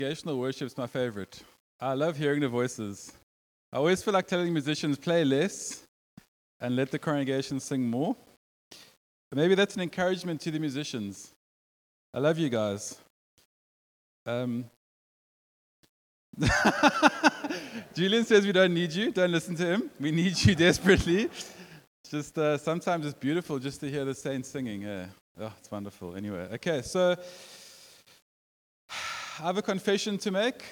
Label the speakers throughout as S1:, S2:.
S1: Congregational worship's my favorite. I love hearing the voices. I always feel like telling musicians, play less and let the congregation sing more. But maybe that's an encouragement to the musicians. I love you guys. Julian says we don't need you. Don't listen to him. We need you desperately. Just sometimes it's beautiful just to hear the saints singing. Yeah. Oh, it's wonderful. Anyway, okay, so I have a confession to make.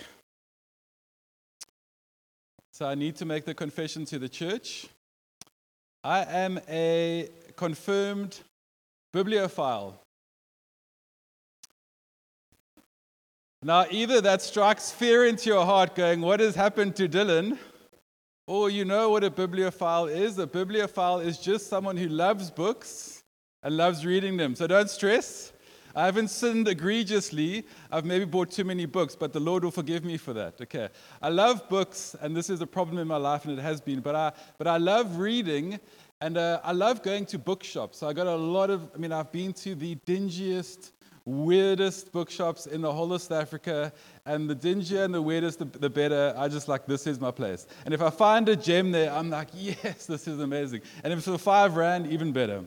S1: So I need to make the confession to the church. I am a confirmed bibliophile. Now, either that strikes fear into your heart going, what has happened to Dylan? Or you know what a bibliophile is. A bibliophile is just someone who loves books and loves reading them. So don't stress. I haven't sinned egregiously. I've maybe bought too many books, but the Lord will forgive me for that. Okay. I love books, and this is a problem in my life, and it has been. But I love reading, and I love going to bookshops. So I got a lot of. I've been to the dingiest, weirdest bookshops in the whole of South Africa, and the dingier and the weirdest, the better. I just like, this is my place. And if I find a gem there, I'm like, yes, this is amazing. And if it's for R5, even better.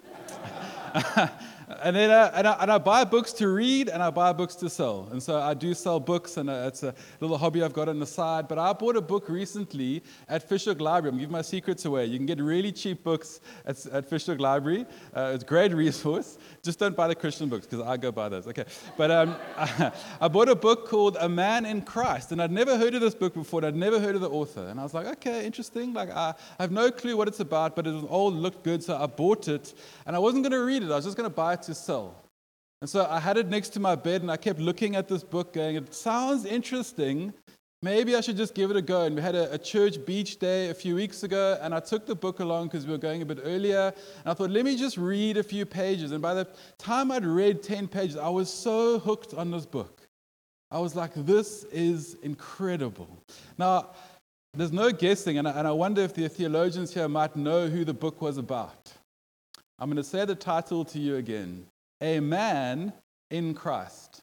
S1: And then I buy books to read, and I buy books to sell. And so I do sell books, and it's a little hobby I've got on the side. But I bought a book recently at Fishhook Library. I'm giving my secrets away. You can get really cheap books at Fishhook Library. It's a great resource. Just don't buy the Christian books, because I go buy those. Okay. But I bought a book called A Man in Christ, and I'd never heard of this book before, and I'd never heard of the author. And I was like, okay, interesting. Like I have no clue what it's about, but it all looked good, so I bought it. And I wasn't going to read it. I was just going to buy it to sell. And so I had it next to my bed, and I kept looking at this book going, it sounds interesting. Maybe I should just give it a go. And we had a church beach day a few weeks ago, and I took the book along because we were going a bit earlier. And I thought, let me just read a few pages. And by the time I'd read 10 pages, I was so hooked on this book. I was like, this is incredible. Now, there's no guessing, and I wonder if the theologians here might know who the book was about. I'm going to say the title to you again. A Man in Christ.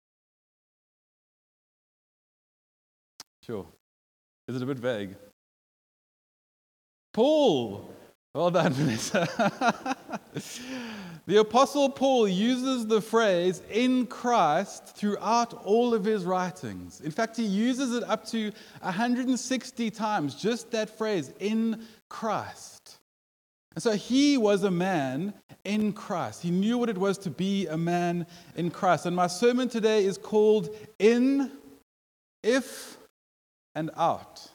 S1: Sure. Is it a bit vague? Paul. Well done, Vanessa. The Apostle Paul uses the phrase in Christ throughout all of his writings. In fact, he uses it up to 160 times, just that phrase, in Christ. And so he was a man in Christ. He knew what it was to be a man in Christ. And my sermon today is called In, If, and Out.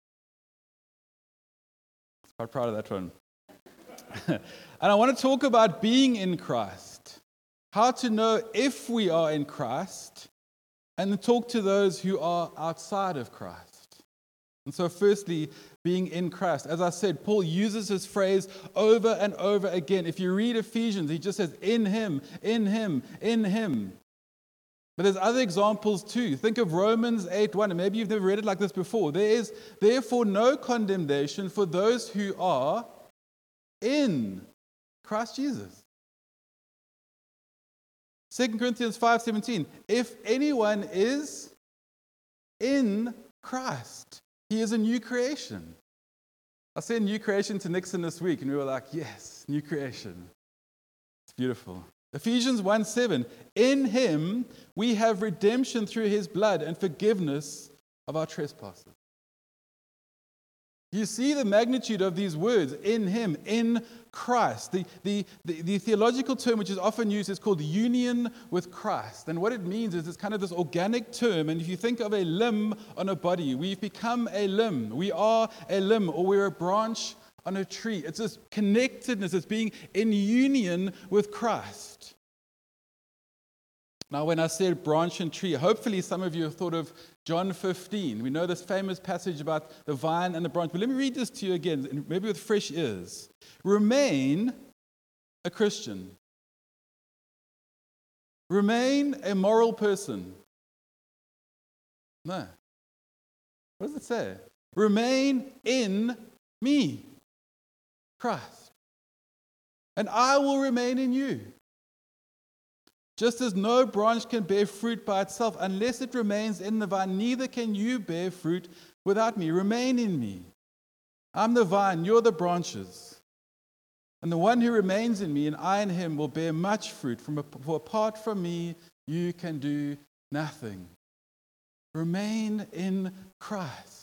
S1: I'm quite proud of that one. And I want to talk about being in Christ, how to know if we are in Christ, and then talk to those who are outside of Christ. And so firstly, being in Christ. As I said, Paul uses this phrase over and over again. If you read Ephesians, he just says, in him, in him, in him. But there's other examples too. Think of Romans 8:1, and maybe you've never read it like this before. There is therefore no condemnation for those who are in Christ Jesus. 2 Corinthians 5:17, if anyone is in Christ, he is a new creation. I said new creation to Nixon this week, and we were like, yes, new creation. It's beautiful. Ephesians 1:7, in him we have redemption through his blood and forgiveness of our trespasses. You see the magnitude of these words, in him, in Christ. The theological term which is often used is called union with Christ. And what it means is it's kind of this organic term. And if you think of a limb on a body, we've become a limb. We are a limb, or we're a branch on a tree. It's this connectedness. It's being in union with Christ. Now, when I said branch and tree, hopefully some of you have thought of John 15. We know this famous passage about the vine and the branch. But let me read this to you again, maybe with fresh ears. Remain a Christian. Remain a moral person. No. What does it say? Remain in me, Christ. And I will remain in you. Just as no branch can bear fruit by itself unless it remains in the vine, neither can you bear fruit without me. Remain in me. I'm the vine, you're the branches. And the one who remains in me and I in him will bear much fruit. For apart from me, you can do nothing. Remain in Christ.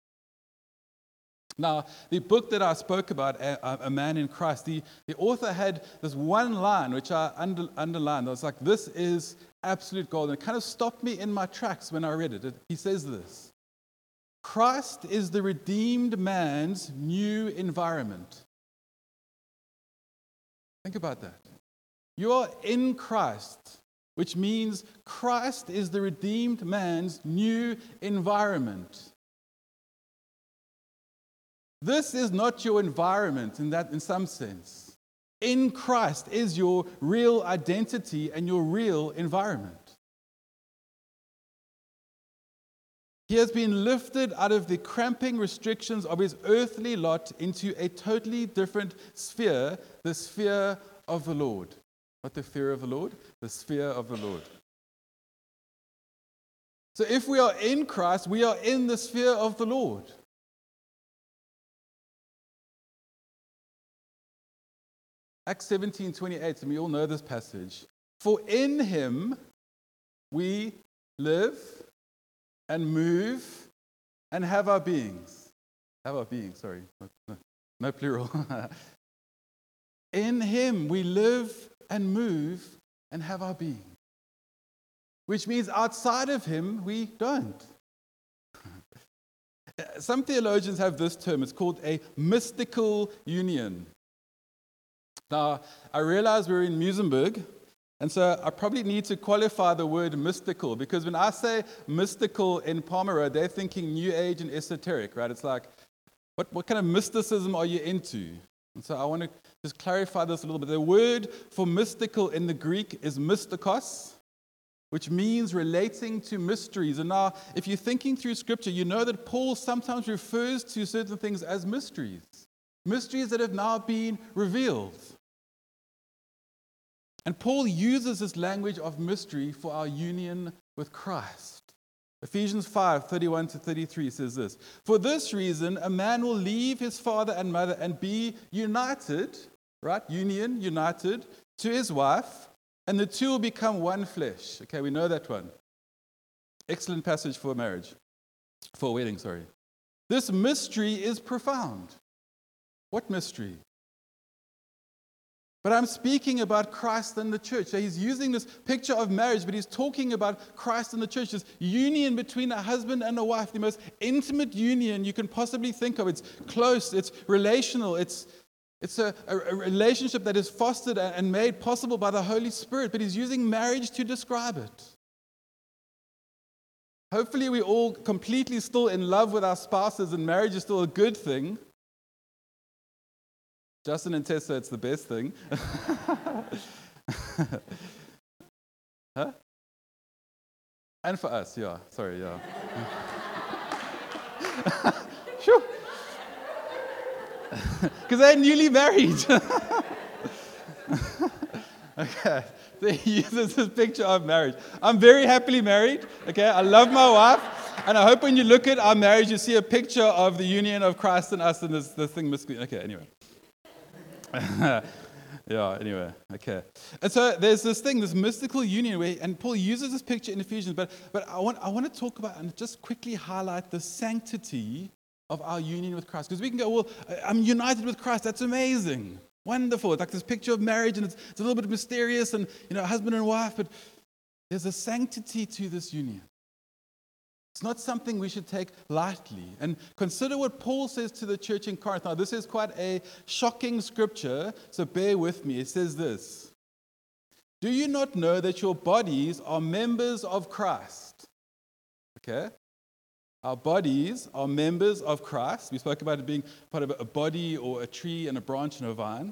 S1: Now, the book that I spoke about, A Man in Christ, the author had this one line which I underlined. I was like, this is absolute gold. And it kind of stopped me in my tracks when I read it. He says this: Christ is the redeemed man's new environment. Think about that. You are in Christ, which means Christ is the redeemed man's new environment. This is not your environment in some sense. In Christ is your real identity and your real environment. He has been lifted out of the cramping restrictions of his earthly lot into a totally different sphere, the sphere of the Lord. Not the fear of the Lord, the sphere of the Lord. So if we are in Christ, we are in the sphere of the Lord. Acts 17:28, and we all know this passage. For in him we live and move and have our beings. Have our being, sorry. No plural. In him we live and move and have our being. Which means outside of him we don't. Some theologians have this term. It's called a mystical union. Now, I realize we're in Muizenberg, and so I probably need to qualify the word mystical, because when I say mystical in Palmer Road, they're thinking New Age and esoteric, right? It's like, what kind of mysticism are you into? And so I want to just clarify this a little bit. The word for mystical in the Greek is mystikos, which means relating to mysteries. And now, if you're thinking through Scripture, you know that Paul sometimes refers to certain things as mysteries. Mysteries that have now been revealed. And Paul uses this language of mystery for our union with Christ. Ephesians 5:31-33 says this: For this reason, a man will leave his father and mother and be united, right? United to his wife, and the two will become one flesh. Okay, we know that one. Excellent passage for marriage. For a wedding, sorry. This mystery is profound. What mystery? But I'm speaking about Christ and the church. So he's using this picture of marriage, but he's talking about Christ and the church, this union between a husband and a wife, the most intimate union you can possibly think of. It's close, it's relational, it's a relationship that is fostered and made possible by the Holy Spirit, but he's using marriage to describe it. Hopefully we're all completely still in love with our spouses and marriage is still a good thing. Justin and Tessa, it's the best thing. Huh? And for us, yeah. Sorry, yeah. Sure. Because they're newly married. Okay. So he uses this picture of marriage. I'm very happily married. Okay, I love my wife. And I hope when you look at our marriage, you see a picture of the union of Christ and us and this thing. Okay, anyway. Yeah, anyway, okay. And so there's this thing, this mystical union, and Paul uses this picture in Ephesians, but I want to talk about and just quickly highlight the sanctity of our union with Christ. Because we can go, well, I'm united with Christ, that's amazing, wonderful. It's like this picture of marriage, and it's a little bit mysterious, and husband and wife, but there's a sanctity to this union. It's not something we should take lightly. And consider what Paul says to the church in Corinth. Now, this is quite a shocking scripture, so bear with me. It says this: Do you not know that your bodies are members of Christ? Okay? Our bodies are members of Christ. We spoke about it being part of a body or a tree and a branch and a vine.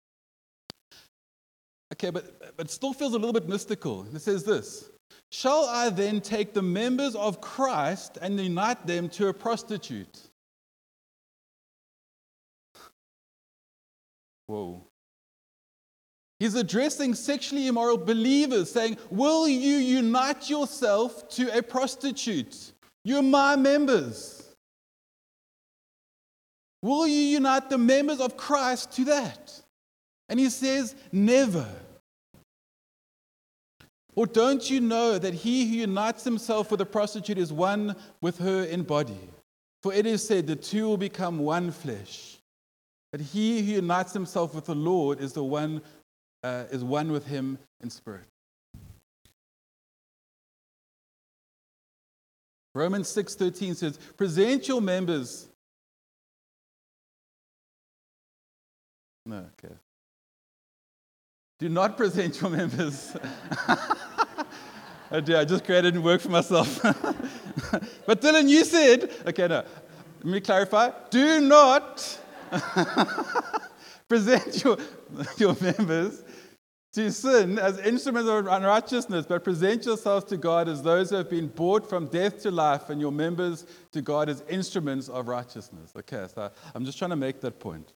S1: Okay, but it still feels a little bit mystical. It says this: Shall I then take the members of Christ and unite them to a prostitute? Whoa. He's addressing sexually immoral believers, saying, will you unite yourself to a prostitute? You're my members. Will you unite the members of Christ to that? And he says, never. Or don't you know that he who unites himself with a prostitute is one with her in body? For it is said, the two will become one flesh. But he who unites himself with the Lord is one with him in spirit. Romans 6:13 says, present your members. No, okay. Do not present your members. Oh dear, I just created a work for myself. But Dylan, you said, okay, no. Let me clarify. Do not present your members to sin as instruments of unrighteousness, but present yourselves to God as those who have been brought from death to life, and your members to God as instruments of righteousness. Okay, so I'm just trying to make that point.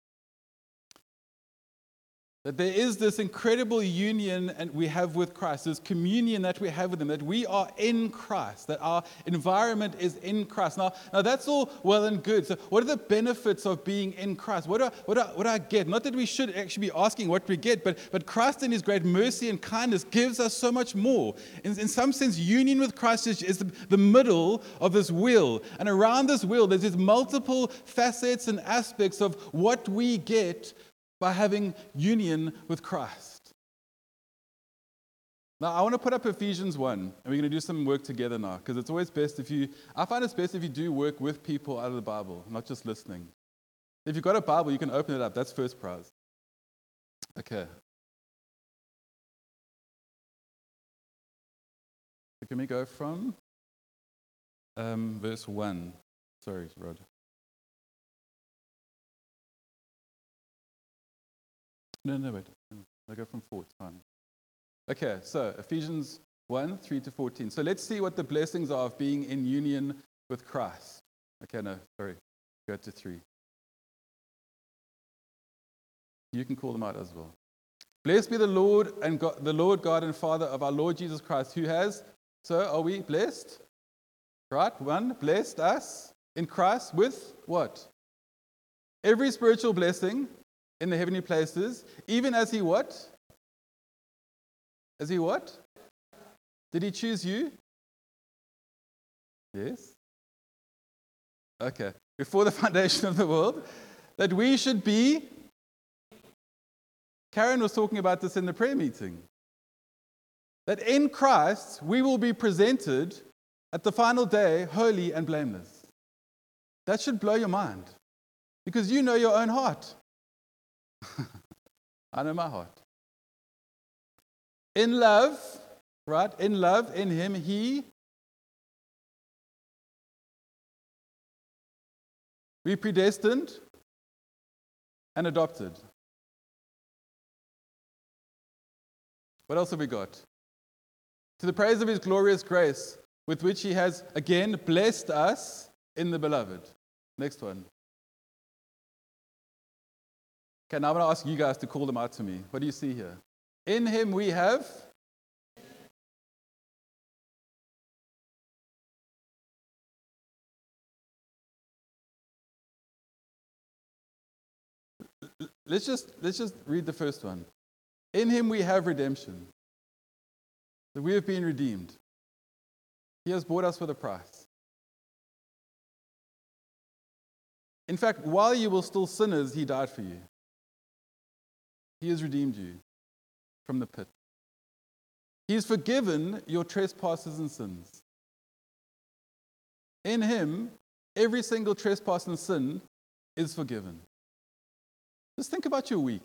S1: That there is this incredible union and we have with Christ, this communion that we have with Him, that we are in Christ, that our environment is in Christ. Now that's all well and good. So what are the benefits of being in Christ? What do I get? Not that we should actually be asking what we get, but Christ in His great mercy and kindness gives us so much more. In some sense, union with Christ is the middle of this wheel. And around this wheel, there's these multiple facets and aspects of what we get by having union with Christ. Now, I want to put up Ephesians 1, and we're going to do some work together now, because it's always best I find it's best if you do work with people out of the Bible, not just listening. If you've got a Bible, you can open it up. That's first prize. Okay. So can we go from verse 1? Sorry, Rod. No, wait. I'll go from 4, it's fine. Okay, so Ephesians 1, 3 to 14. So let's see what the blessings are of being in union with Christ. Okay, no, sorry. Go to 3. You can call them out as well. Blessed be the Lord and God, the Lord God and Father of our Lord Jesus Christ, who has, so are we blessed? Right? 1, blessed us in Christ with what? Every spiritual blessing in the heavenly places, even as He what? As He what? Did He choose you? Yes. Okay. Before the foundation of the world, that we should be. Karen was talking about this in the prayer meeting. That in Christ, we will be presented at the final day holy and blameless. That should blow your mind. Because you know your own heart. I know my heart. In love, right? In love, in Him, we predestined and adopted. What else have we got? To the praise of His glorious grace, with which He has again blessed us in the beloved. Next one. Okay, now I'm going to ask you guys to call them out to me. What do you see here? In Him we have. Let's just read the first one. In Him we have redemption. That we have been redeemed. He has bought us with a price. In fact, while you were still sinners, He died for you. He has redeemed you from the pit. He has forgiven your trespasses and sins. In Him, every single trespass and sin is forgiven. Just think about your week.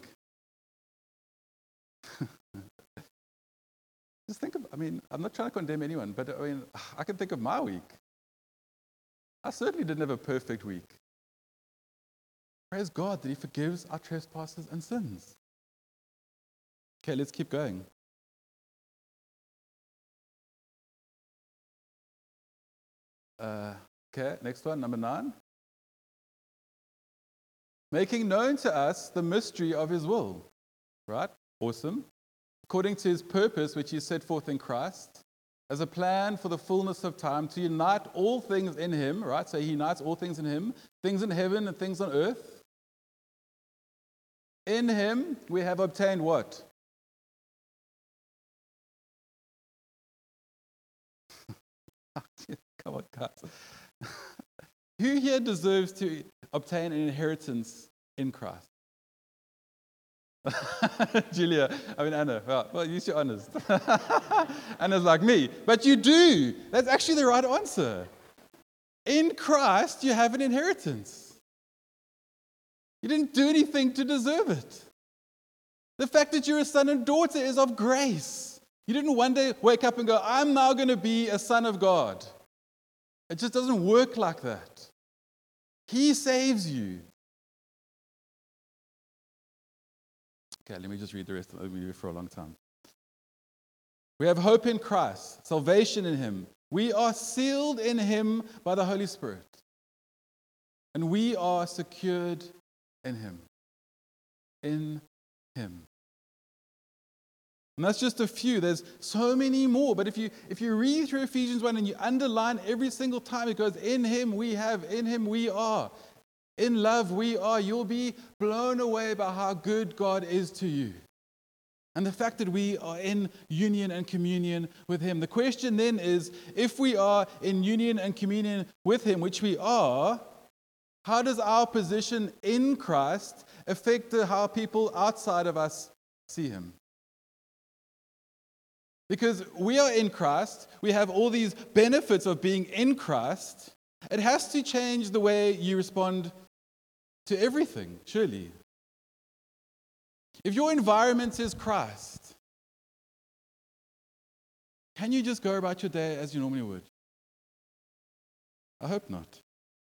S1: Just think of, I'm not trying to condemn anyone, but I can think of my week. I certainly didn't have a perfect week. Praise God that He forgives our trespasses and sins. Okay, let's keep going. Okay, next one, number 9. Making known to us the mystery of His will. Right? Awesome. According to his purpose, which he set forth in Christ, as a plan for the fullness of time, to unite all things in him, right? So he unites all things in him, things in heaven and things on earth. In him we have obtained what? Come on, guys. Who here deserves to obtain an inheritance in Christ? Julia, Anna. Well, you should be honest. Anna's like me. But you do. That's actually the right answer. In Christ, you have an inheritance. You didn't do anything to deserve it. The fact that you're a son and daughter is of grace. You didn't one day wake up and go, I'm now going to be a son of God. It just doesn't work like that. He saves you. Okay, let me just read the rest. I'll be here for a long time. We have hope in Christ, salvation in him. We are sealed in him by the Holy Spirit. And we are secured in him. In him. And that's just a few. There's so many more. But if you read through Ephesians 1 and you underline every single time, it goes, in him we have, in him we are. In love we are. You'll be blown away by how good God is to you. And the fact that we are in union and communion with him. The question then is, if we are in union and communion with him, which we are, how does our position in Christ affect how people outside of us see him? Because we are in Christ, we have all these benefits of being in Christ. It has to change the way you respond to everything, surely. If your environment is Christ, can you just go about your day as you normally would? I hope not.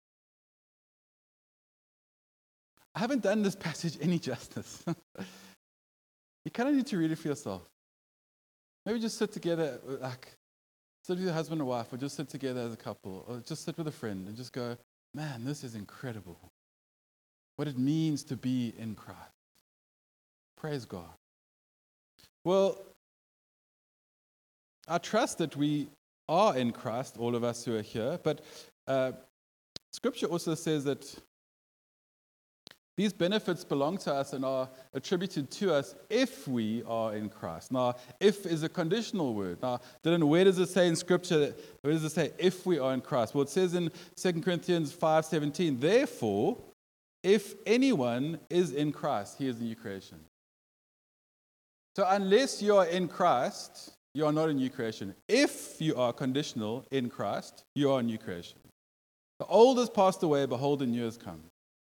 S1: I haven't done this passage any justice. You kind of need to read it for yourself. Maybe just sit together, sit with your husband or wife, or just sit together as a couple, or just sit with a friend and just go, man, this is incredible. What it means to be in Christ. Praise God. Well, I trust that we are in Christ, all of us who are here, but Scripture also says that these benefits belong to us and are attributed to us if we are in Christ. Now, if is a conditional word. Now, where does it say in Scripture, where does it say if we are in Christ? Well, it says in 2 Corinthians 5:17, therefore, if anyone is in Christ, he is a new creation. So unless you are in Christ, you are not a new creation. If you are conditional in Christ, you are a new creation. The old has passed away, behold, the new has come.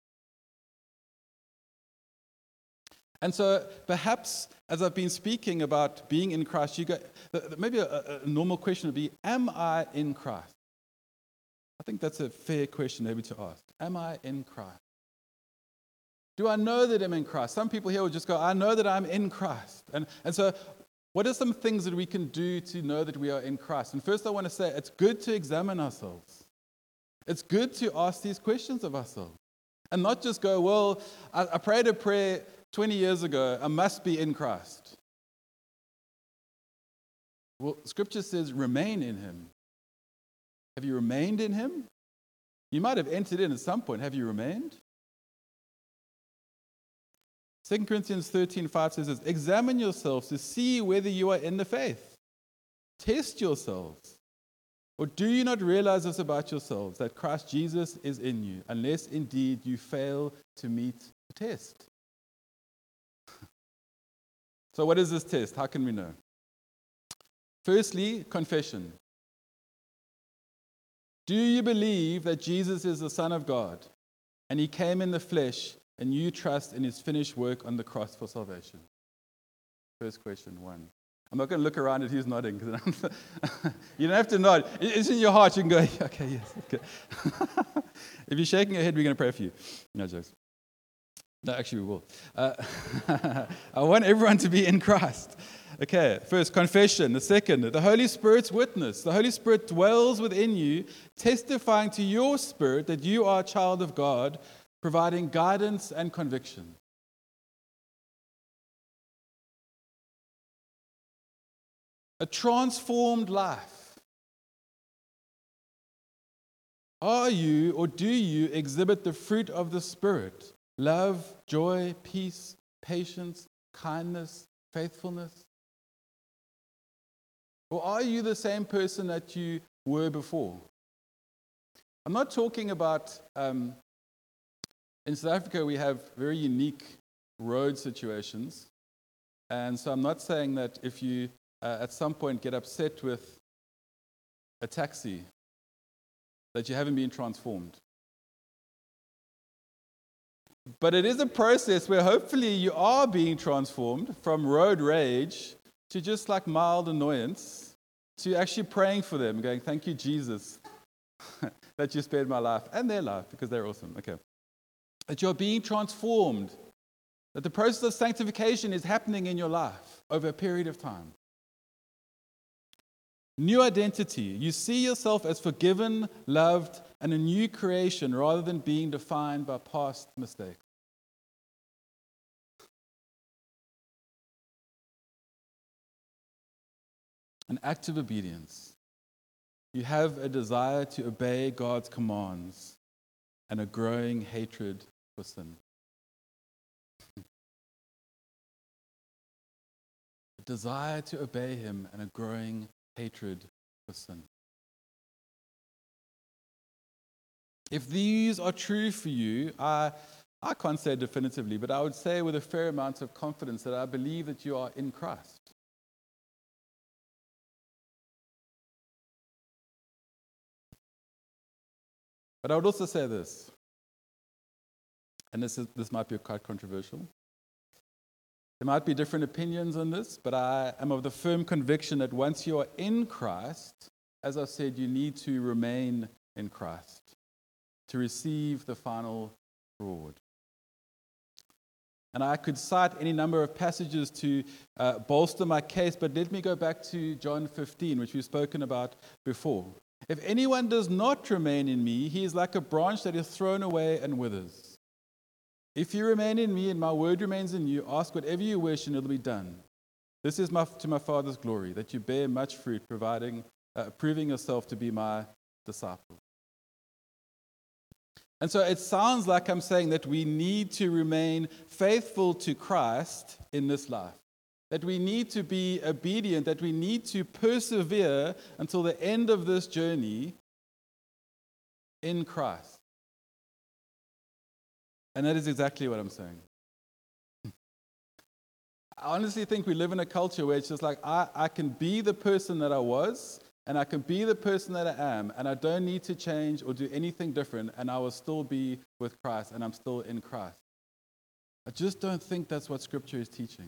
S1: And so perhaps as I've been speaking about being in Christ, maybe a normal question would be, am I in Christ? I think that's a fair question maybe to ask. Am I in Christ? Do I know that I'm in Christ? Some people here will just go, I know that I'm in Christ. And so what are some things that we can do to know that we are in Christ? And first I want to say it's good to examine ourselves. It's good to ask these questions of ourselves. And not just go, well, I prayed a prayer 20 years ago, I must be in Christ. Well, Scripture says remain in him. Have you remained in him? You might have entered in at some point. Have you remained? 2 Corinthians 13:5 says this, examine yourselves to see whether you are in the faith. Test yourselves. Or do you not realize this about yourselves, that Christ Jesus is in you, unless indeed you fail to meet the test? So what is this test? How can we know? Firstly, confession. Do you believe that Jesus is the Son of God and he came in the flesh and you trust in his finished work on the cross for salvation? First question, one. I'm not going to look around at who's nodding. You don't have to nod. It's in your heart. You can go, okay, yes. Okay. If you're shaking your head, we're going to pray for you. No jokes. No, actually we will. I want everyone to be in Christ. Okay, first, confession. The second, the Holy Spirit's witness. The Holy Spirit dwells within you, testifying to your spirit that you are a child of God, providing guidance and conviction. a transformed life? Are you or do you exhibit the fruit of the Spirit? Love, joy, peace, patience, kindness, faithfulness? Or are you the same person that you were before? I'm not talking about, in South Africa we have very unique road situations. And so I'm not saying that if you at some point get upset with a taxi, that you haven't been transformed. But it is a process where hopefully you are being transformed from road rage to just like mild annoyance to actually praying for them, going, thank you, Jesus, that you spared my life and their life because they're awesome. Okay. That you're being transformed, that the process of sanctification is happening in your life over a period of time. New identity. You see yourself as forgiven, loved, and a new creation rather than being defined by past mistakes. An act of obedience. You have a desire to obey God's commands and a growing hatred for sin. A desire to obey Him and a growing hatred for sin. If these are true for you, I can't say definitively, but I would say with a fair amount of confidence that I believe that you are in Christ. But I would also say this, and this might be quite controversial. There might be different opinions on this, but I am of the firm conviction that once you are in Christ, as I said, you need to remain in Christ to receive the final reward. And I could cite any number of passages to bolster my case, but let me go back to John 15, which we've spoken about before. If anyone does not remain in me, he is like a branch that is thrown away and withers. If you remain in me and my word remains in you, ask whatever you wish and it will be done. This is to my Father's glory, that you bear much fruit, proving yourself to be my disciple. And so it sounds like I'm saying that we need to remain faithful to Christ in this life. That we need to be obedient, that we need to persevere until the end of this journey in Christ. And that is exactly what I'm saying. I honestly think we live in a culture where it's just like, I can be the person that I was, and I can be the person that I am, and I don't need to change or do anything different, and I will still be with Christ, and I'm still in Christ. I just don't think that's what Scripture is teaching.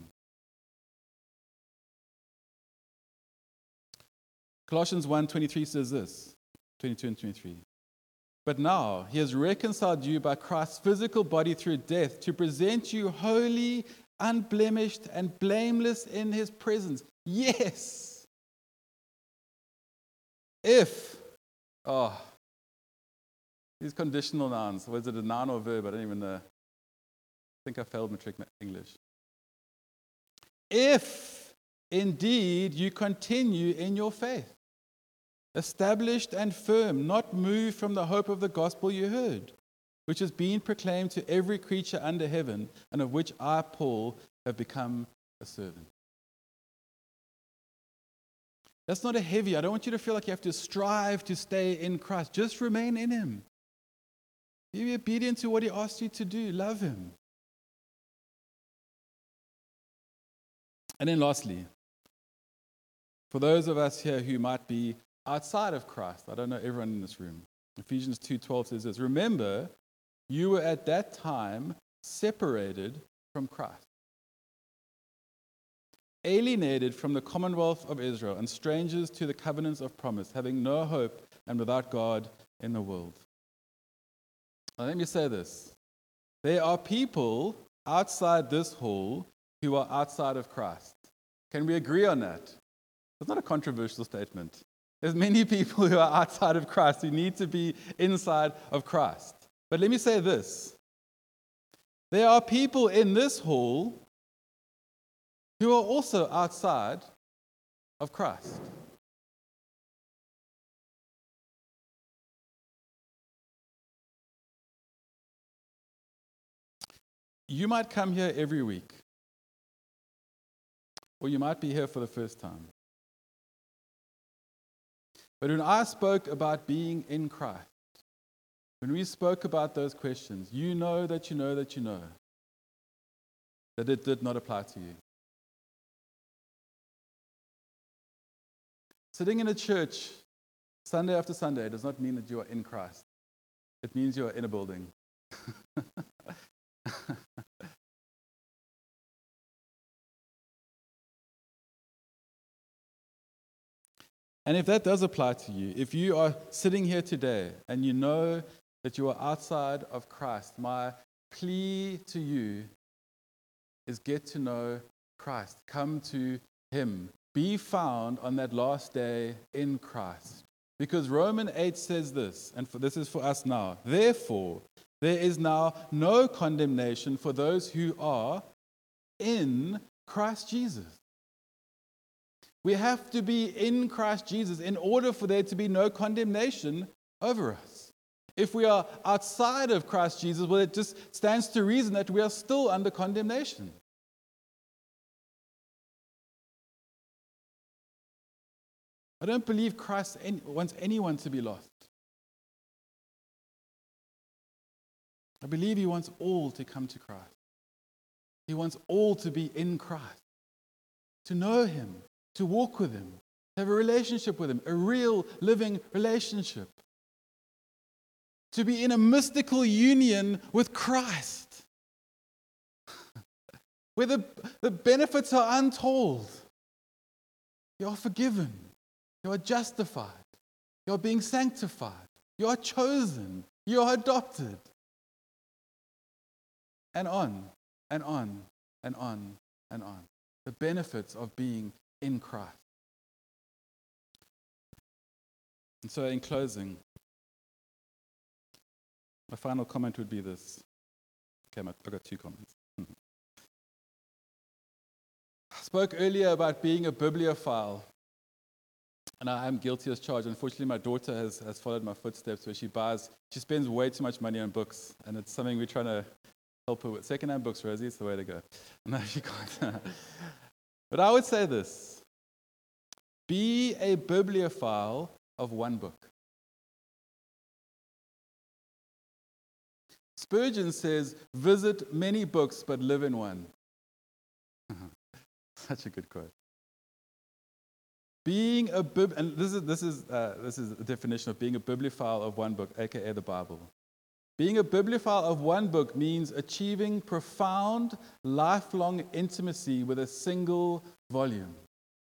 S1: Colossians 1:23 says this, 22 and 23. But now he has reconciled you by Christ's physical body through death to present you holy, unblemished, and blameless in his presence. Yes! If, these conditional nouns, was it a noun or a verb? I don't even know. I think I failed matric English. If indeed you continue in your faith, established and firm, not moved from the hope of the gospel you heard, which is being proclaimed to every creature under heaven, and of which I, Paul, have become a servant. That's not a heavy. I don't want you to feel like you have to strive to stay in Christ. Just remain in Him. Be obedient to what He asks you to do. Love Him. And then lastly, for those of us here who might be outside of Christ, I don't know everyone in this room, Ephesians 2:12 says this, remember, you were at that time separated from Christ, alienated from the commonwealth of Israel and strangers to the covenants of promise, having no hope and without God in the world. Now let me say this. There are people outside this hall who are outside of Christ. Can we agree on that? It's not a controversial statement. There's many people who are outside of Christ who need to be inside of Christ. But let me say this. There are people in this hall who are also outside of Christ. You might come here every week, or you might be here for the first time. But when I spoke about being in Christ, when we spoke about those questions, you know that you know that you know that it did not apply to you. Sitting in a church Sunday after Sunday does not mean that you are in Christ. It means you are in a building. And if that does apply to you, if you are sitting here today and you know that you are outside of Christ, my plea to you is get to know Christ. Come to Him. Be found on that last day in Christ. Because Romans 8 says this, and this is for us now. Therefore, there is now no condemnation for those who are in Christ Jesus. We have to be in Christ Jesus in order for there to be no condemnation over us. If we are outside of Christ Jesus, well, it just stands to reason that we are still under condemnation. I don't believe Christ wants anyone to be lost. I believe He wants all to come to Christ. He wants all to be in Christ, to know Him, to walk with Him, to have a relationship with Him, a real living relationship. To be in a mystical union with Christ, where the benefits are untold. You are forgiven. You are justified. You are being sanctified. You are chosen. You are adopted. And on, and on, and on, and on. The benefits of being in Christ. And so in closing, my final comment would be this. Okay, I've got 2 comments. I spoke earlier about being a bibliophile, and I am guilty as charged. Unfortunately, my daughter has followed my footsteps where she spends way too much money on books, and it's something we're trying to help her with. Second-hand books, Rosie, it's the way to go. No, she can't. But I would say this. Be a bibliophile of one book. Spurgeon says, visit many books, but live in one. Such a good quote. Being a and this is the definition of being a bibliophile of one book, aka the Bible. Being a bibliophile of one book means achieving profound, lifelong intimacy with a single volume.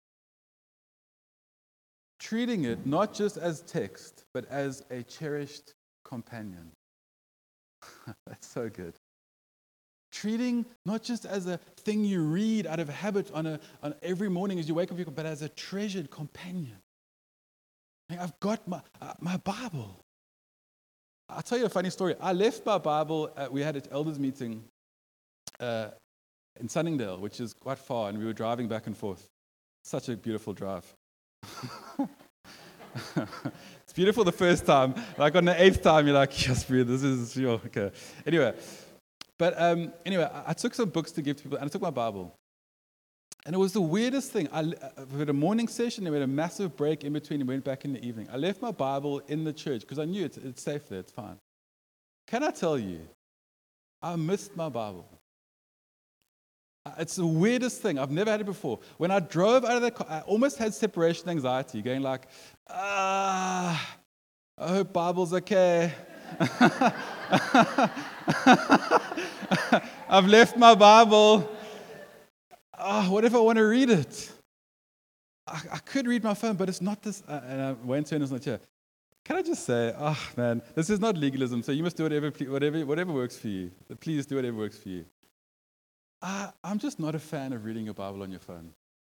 S1: Treating it not just as text, but as a cherished companion. That's so good. Treating not just as a thing you read out of habit on every morning as you wake up, but as a treasured companion. I've got my Bible. I'll tell you a funny story. I left my Bible. We had an elders meeting in Sunningdale, which is quite far, and we were driving back and forth. Such a beautiful drive. It's beautiful the first time. Like on the 8th time, you're like, yes, breathe. This is sure. Okay. Anyway, I took some books to give to people, and I took my Bible. And it was the weirdest thing. We had a morning session, and we had a massive break in between, and went back in the evening. I left my Bible in the church because I knew it's safe there, it's fine. Can I tell you, I missed my Bible. It's the weirdest thing. I've never had it before. When I drove out of the car, I almost had separation anxiety, going like, I hope Bible's okay. I've left my Bible. What if I want to read it? I could read my phone, but it's not this. And Wayne Turner's not here. Can I just say, man, this is not legalism, so you must do whatever works for you. Please do whatever works for you. I'm just not a fan of reading your Bible on your phone.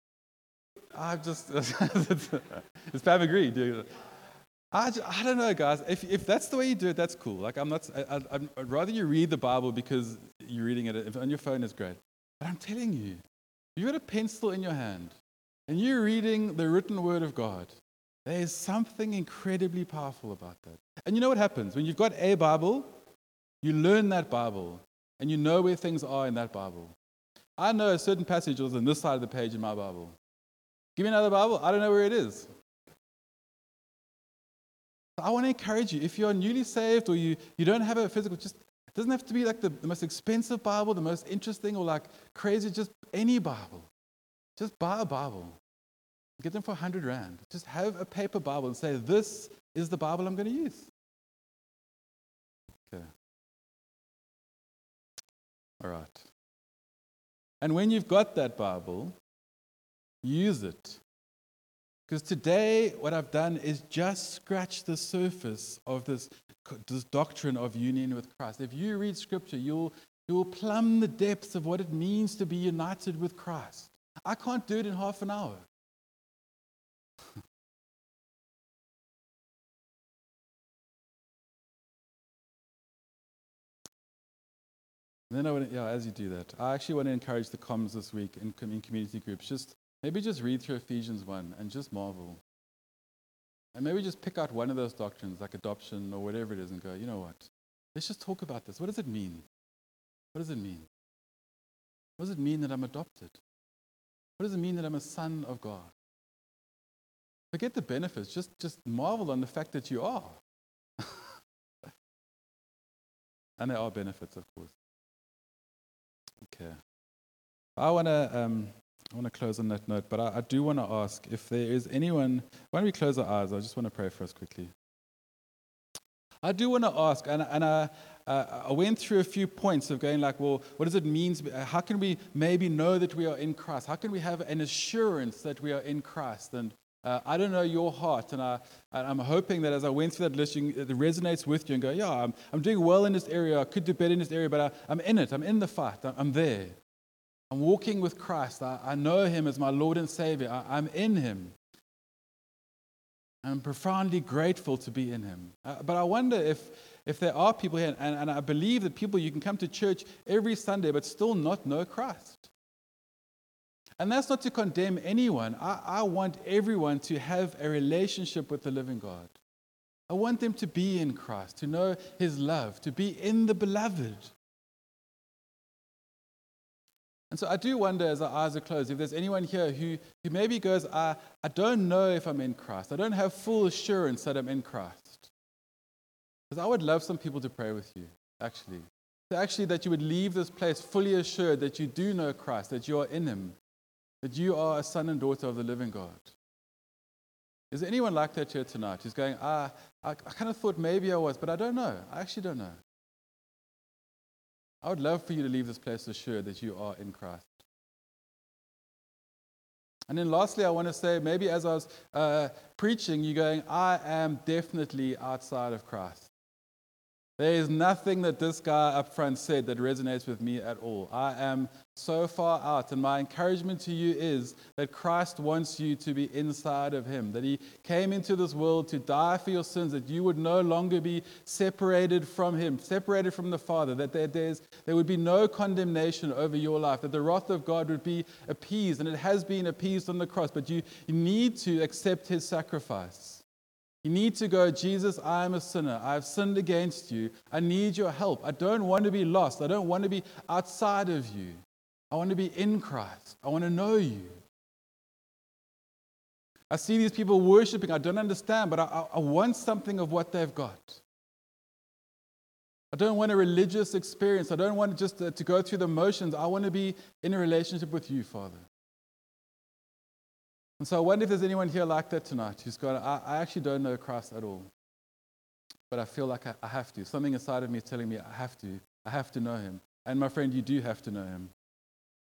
S1: Does Pam agree? I don't know, guys. If that's the way you do it, that's cool. Like I'd rather you read the Bible because you're reading it on your phone is great. But I'm telling you, you got a pencil in your hand, and you're reading the written word of God, there is something incredibly powerful about that. And you know what happens? When you've got a Bible, you learn that Bible, and you know where things are in that Bible. I know a certain passage was on this side of the page in my Bible. Give me another Bible, I don't know where it is. I want to encourage you, if you're newly saved or you don't have a physical, it doesn't have to be like the most expensive Bible, the most interesting or like crazy, just any Bible. Just buy a Bible. Get them for 100 Rand. Just have a paper Bible and say, this is the Bible I'm going to use. Okay. All right. And when you've got that Bible, use it. Because today, what I've done is just scratch the surface of this doctrine of union with Christ. If you read Scripture, you will plumb the depths of what it means to be united with Christ. I can't do it in half an hour. And then as you do that, I actually want to encourage the comms this week in community groups. Maybe just read through Ephesians 1 and just marvel. And maybe just pick out one of those doctrines, like adoption or whatever it is, and go, you know what? Let's just talk about this. What does it mean? What does it mean? What does it mean that I'm adopted? What does it mean that I'm a son of God? Forget the benefits. Just marvel on the fact that you are. And there are benefits, of course. Okay. I want to close on that note, but I do want to ask if there is anyone. Why don't we close our eyes? I just want to pray for us quickly. I do want to ask, and I went through a few points of going like, well, what does it mean? How can we maybe know that we are in Christ? How can we have an assurance that we are in Christ? And I don't know your heart, and I'm hoping that as I went through that list, it resonates with you and go, yeah, I'm doing well in this area. I could do better in this area, but I'm in it. I'm in the fight. I'm there. I'm walking with Christ. I know Him as my Lord and Savior. I'm in Him. I'm profoundly grateful to be in Him. But I wonder if there are people here, and I believe that you can come to church every Sunday but still not know Christ. And that's not to condemn anyone. I want everyone to have a relationship with the living God. I want them to be in Christ, to know His love, to be in the beloved. And so I do wonder, as our eyes are closed, if there's anyone here who maybe goes, I don't know if I'm in Christ. I don't have full assurance that I'm in Christ. Because I would love some people to pray with you, actually. Actually, that you would leave this place fully assured that you do know Christ, that you are in Him, that you are a son and daughter of the living God. Is there anyone like that here tonight who's going, I kind of thought maybe I was, but I don't know. I actually don't know. I would love for you to leave this place assured that you are in Christ. And then lastly, I want to say, maybe as I was preaching, you're going, I am definitely outside of Christ. There is nothing that this guy up front said that resonates with me at all. I am so far out, and my encouragement to you is that Christ wants you to be inside of Him, that He came into this world to die for your sins, that you would no longer be separated from Him, separated from the Father, that there would be no condemnation over your life, that the wrath of God would be appeased, and it has been appeased on the cross, but you need to accept His sacrifice. You need to go, Jesus, I am a sinner. I have sinned against you. I need your help. I don't want to be lost. I don't want to be outside of you. I want to be in Christ. I want to know you. I see these people worshiping. I don't understand, but I want something of what they've got. I don't want a religious experience. I don't want just to go through the motions. I want to be in a relationship with you, Father. And so I wonder if there's anyone here like that tonight who's gone, I actually don't know Christ at all. But I feel like I have to. Something inside of me is telling me I have to know Him. And my friend, you do have to know Him.